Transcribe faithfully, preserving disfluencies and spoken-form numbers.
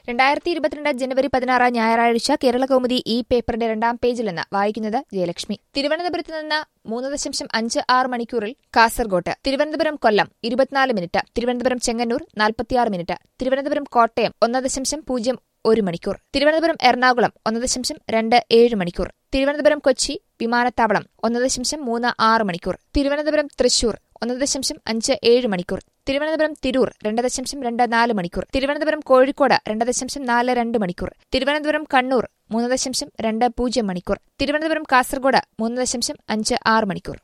രണ്ടായിരത്തി ഇരുപത്തിരണ്ട് ജനുവരി പതിനാറ് ഞായറാഴ്ച കേരളകൗമുദി ഈ പേപ്പറിന്റെ രണ്ടാം പേജിൽ നിന്ന് വായിക്കുന്നത് ജയലക്ഷ്മി. തിരുവനന്തപുരത്ത് നിന്ന് മൂന്ന് ദശാംശം അഞ്ച് ആറ് മണിക്കൂറിൽ കാസർഗോട്ട്. തിരുവനന്തപുരം കൊല്ലം ഇരുപത്തിനാല് മിനിറ്റ്. തിരുവനന്തപുരം ചെങ്ങന്നൂർ നാൽപ്പത്തിയാറ് മിനിറ്റ്. തിരുവനന്തപുരം കോട്ടയം ഒന്ന് ദശാംശം പൂജ്യം ഒരു മണിക്കൂർ. തിരുവനന്തപുരം എറണാകുളം ഒന്ന് ദശാംശം രണ്ട് ഏഴ് മണിക്കൂർ. തിരുവനന്തപുരം കൊച്ചി വിമാനത്താവളം ഒന്ന് ദശാംശം മൂന്ന് ആറ് മണിക്കൂർ. തിരുവനന്തപുരം തൃശൂർ ഒന്ന് ദശാംശം അഞ്ച് ഏഴ് മണിക്കൂർ. തിരുവനന്തപുരം തിരൂർ രണ്ട് ദശാംശം രണ്ട് നാല് മണിക്കൂർ. തിരുവനന്തപുരം കോഴിക്കോട് രണ്ട് ദശാംശം നാല് രണ്ട് മണിക്കൂർ. തിരുവനന്തപുരം കണ്ണൂർ മൂന്ന് ദശാംശം രണ്ട് പൂജ്യം മണിക്കൂർ. തിരുവനന്തപുരം കാസർഗോഡ് മൂന്ന് ദശാംശം അഞ്ച് ആറ് മണിക്കൂർ.